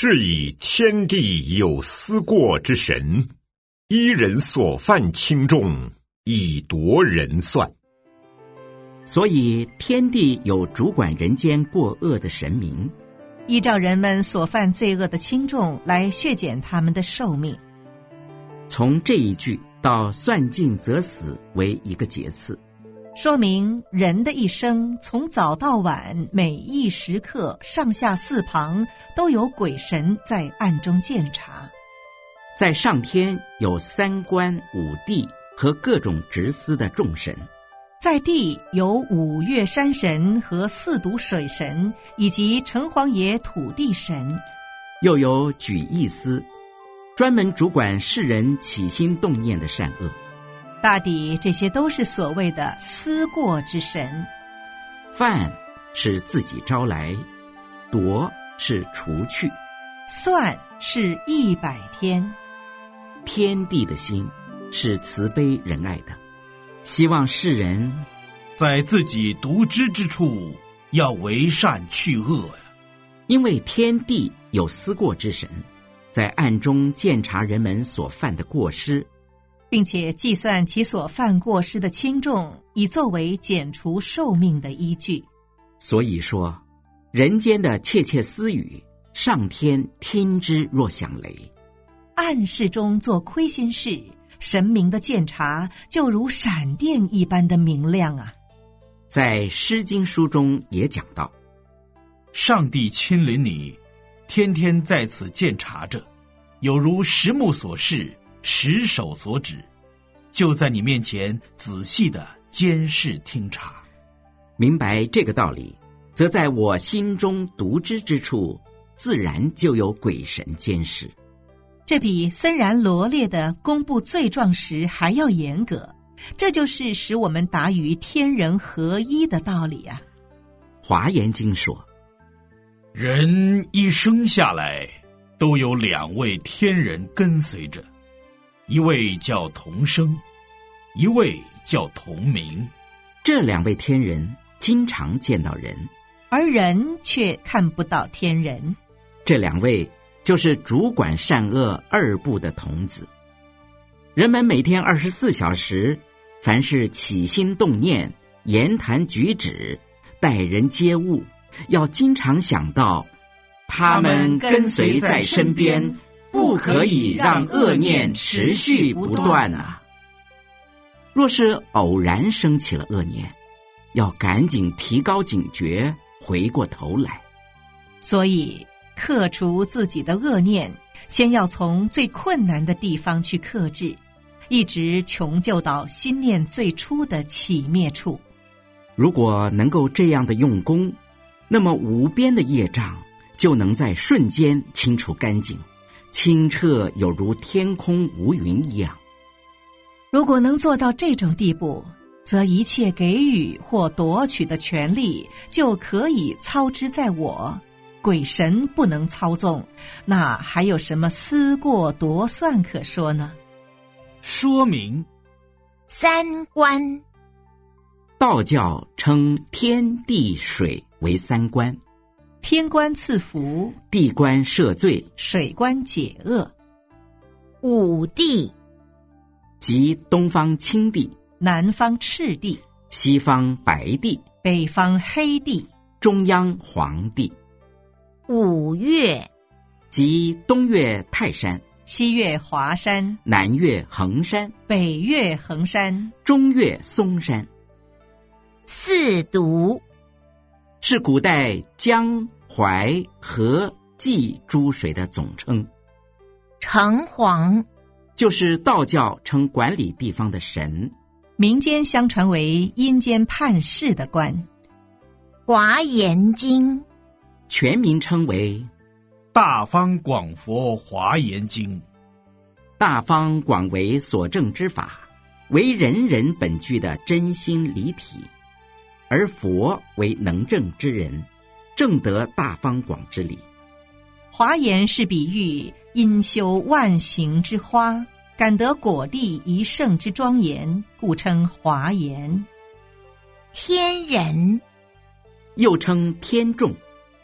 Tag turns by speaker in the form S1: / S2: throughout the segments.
S1: 是以天地有思过之神，依人所犯轻重，以夺人算。
S2: 所以天地有主管人间过恶的神明，
S3: 依照人们所犯罪恶的轻重来削减他们的寿命。
S2: 从这一句到算尽则死为一个节次，
S3: 说明人的一生从早到晚，每一时刻上下四旁都有鬼神在暗中监察。
S2: 在上天有三官五帝和各种执司的众神，
S3: 在地有五岳山神和四渎水神，以及城隍爷土地神，
S2: 又有举义司，专门主管世人起心动念的善恶。
S3: 大抵这些都是所谓的思过之神。
S2: 犯是自己招来，夺是除去，
S3: 算是100天。
S2: 天地的心是慈悲仁爱的，希望世人
S4: 在自己独知之处要为善去恶呀。
S2: 因为天地有思过之神，在暗中监察人们所犯的过失，
S3: 并且计算其所犯过失的轻重，以作为减除寿命的依据。
S2: 所以说，人间的窃窃私语，上天听之若响雷。
S3: 暗室中做亏心事，神明的监察就如闪电一般的明亮啊。
S2: 在《诗经》书中也讲到，
S4: 上帝亲临你，天天在此监察着，有如实目所视，实手所指，就在你面前仔细的监视听察。
S2: 明白这个道理，则在我心中独知之处，自然就有鬼神监视。
S3: 这比森然罗列的公布罪状时还要严格，这就是使我们达于天人合一的道理啊。
S2: 华严经说，
S4: 人一生下来都有2位天人跟随着，一位叫同生，一位叫同名。
S2: 这2位天人经常见到人，
S3: 而人却看不到天人。
S2: 这2位就是主管善恶2部的童子。人们每天24小时，凡是起心动念、言谈举止、待人接物，要经常想到他们跟随在身边，不可以让恶念持续不断啊。若是偶然升起了恶念，要赶紧提高警觉，回过头来。
S3: 所以克除自己的恶念，先要从最困难的地方去克制，一直穷究到心念最初的起灭处。
S2: 如果能够这样的用功，那么无边的业障就能在瞬间清除干净，清澈有如天空无云一样。
S3: 如果能做到这种地步，则一切给予或夺取的权利就可以操之在我，鬼神不能操纵，那还有什么思过夺算可说呢？
S4: 说明
S5: 三观。
S2: 道教称天地水为3官，
S3: 天官赐福，
S2: 地官赦罪，
S3: 水官解厄。
S5: 五帝，
S2: 即东方青帝，
S3: 南方赤帝，
S2: 西方白帝，
S3: 北方黑帝，
S2: 中央黄帝。
S5: 五岳，
S2: 即东岳泰山，
S3: 西岳华山，
S2: 南岳衡山，
S3: 北岳衡山，
S2: 中岳嵩山。
S5: 四渎，
S2: 是古代江、淮、河、济诸水的总称。
S5: 城隍，
S2: 就是道教称管理地方的神，
S3: 民间相传为阴间判事的官。
S5: 华严经，
S2: 全名称为
S4: 大方广佛华严经。
S2: 大方广为所证之法，为人人本具的真心离体，而佛为能证之人，证得大方广之理。
S3: 华严是比喻因修万行之花，感得果地一圣之庄严，故称华严。
S5: 天人，
S2: 又称天众，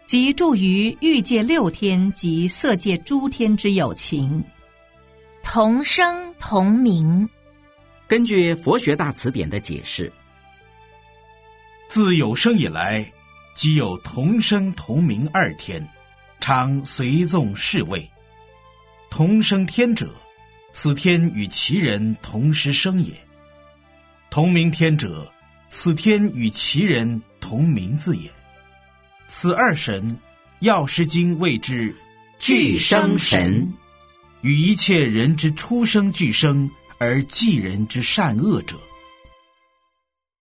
S3: 即住于欲界6天及色界诸天之有情。
S5: 同声同名。
S2: 根据佛学大词典的解释，
S4: 自有生以来，即有同声同名2天，常随纵侍卫。同生天者，此天与其人同时生也；同名天者，此天与其人同名字也。此2神，药师经谓之
S2: 俱生神，
S4: 与一切人之出生俱生而济人之善恶者。